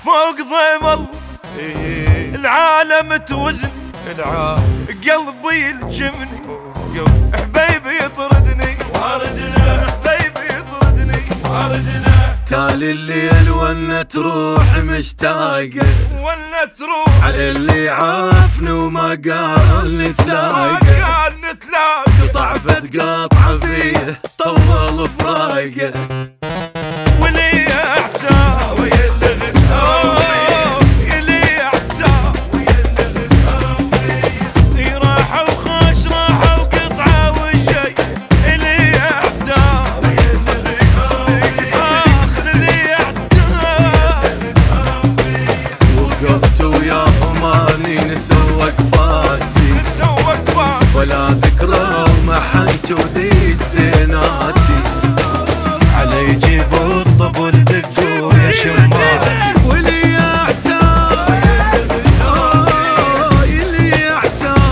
فوق ضيم العالم توزن قلبي الجمني حبيبي يطردني واردنا حبيبي يطردني واردنا تالي الليل وانا تروح مشتاقه وانا تروح على اللي عافني وما قال نتلاقى قطع فتقاطع فيه طول فراقه ولي اعتاب يلي اعتاب راحة وخاش راحة وقطعة وجاي يلي اعتاب يلي اعتاب وقفت وياهم اني نسوق فاتي ولا ذكرى ومحنت وديج زيناتي على يجيب الطبل دقوا يا شماتي ولي اعتاب يلي اعتاب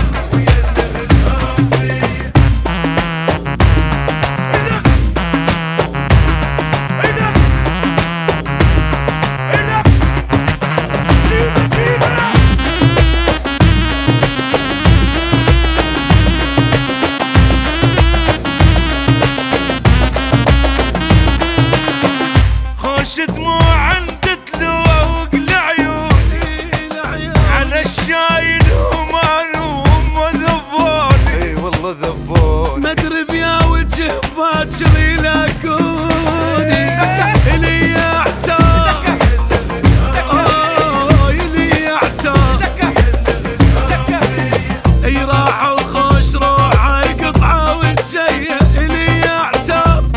دموع عند تلوى وقلع عيوني على الشايل هم ذبوني اي والله ذبوني ما ادري بيا وجه باكر يلاقوني الي اعتاب يلي اعتاب اي راحه وخوش روحه قطعه وجايه الي اعتاب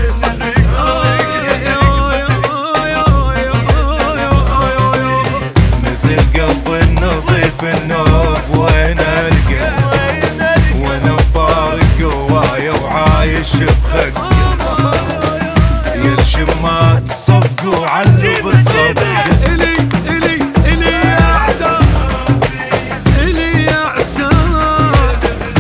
النوب وين القى وانا مفارق قوايا وعايش بخقه يا الشمات صفقوا علوا بالصدقه الي اعتاب الي اعتاب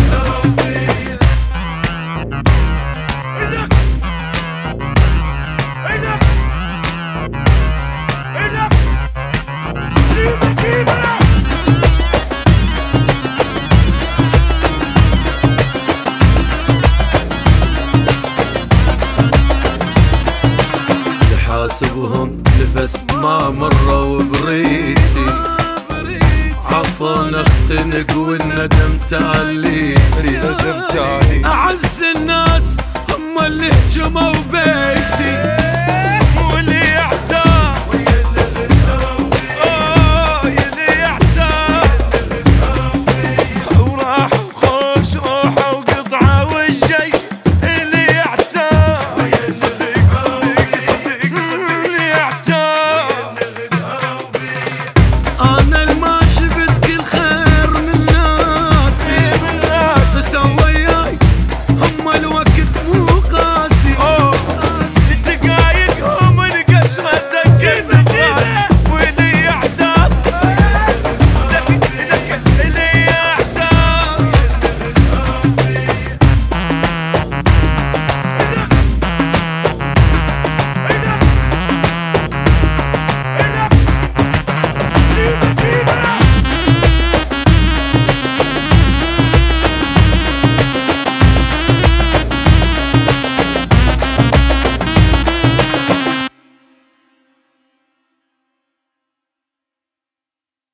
حاسبهم نفس ما مروا بريتي عفوا اختنق والندم تاليتي اعز الناس هم اللي هجموا بيتي